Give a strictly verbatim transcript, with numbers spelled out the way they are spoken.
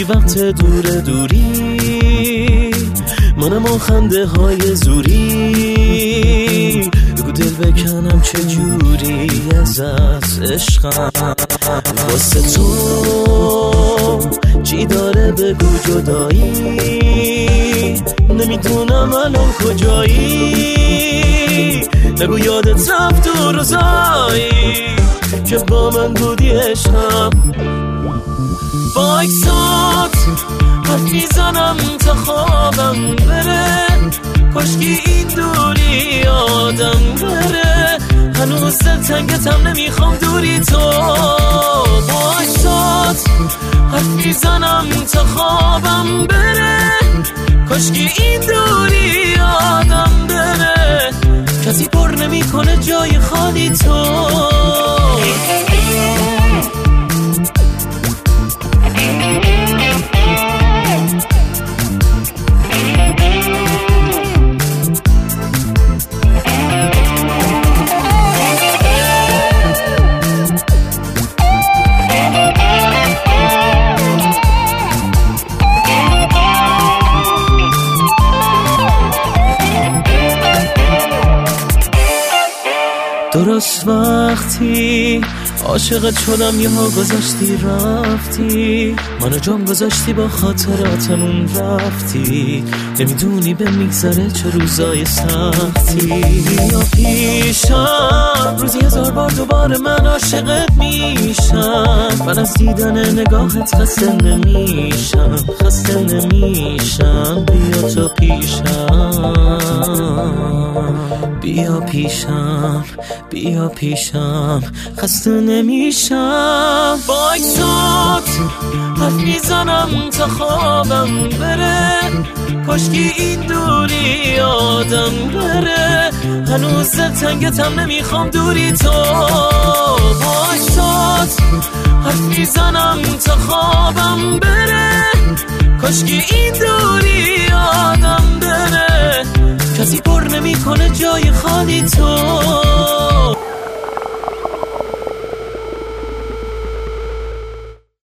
وقت دور دوری منم و خنده های زوری بگو دل بکنم چه جوری از از عشقم واسه تو چی داره بگو جدایی نمیدونم الان کجایی نگو یادت رفت تو روزایی که با من بودی عشقم وایساد حرف میزنم تا خوابم بره کاشکی این دوری آدم بره هنوز دلتنگتم نمیخوام دوری تو وایساد حرف میزنم تا خوابم بره کاشکی این دوری آدم بره کسی پر نمیکنه جای خالی تو درست وقتی عاشقت شدم یه ها گذاشتی رفتی منو جام گذاشتی با خاطراتمون رفتی نمیدونی به میگذره چه روزای سختی بیا پیشم روزی هزار بار دوباره من عاشقت میشم من از دیدن نگاهت خسته نمیشم خسته نمیشم بیا تو پیشم بیا پیشم بیا پیشم خسته نمیشم وایساد حرف میزنم تا خوابم بره کاشکی این دوری آدم بره هنوز دلتنگتم نمیخوام دوری تو وایساد حرف میزنم تا خوابم بره کاشکی این دوری آدم بره کسی پر نمیکنه جای خالی تو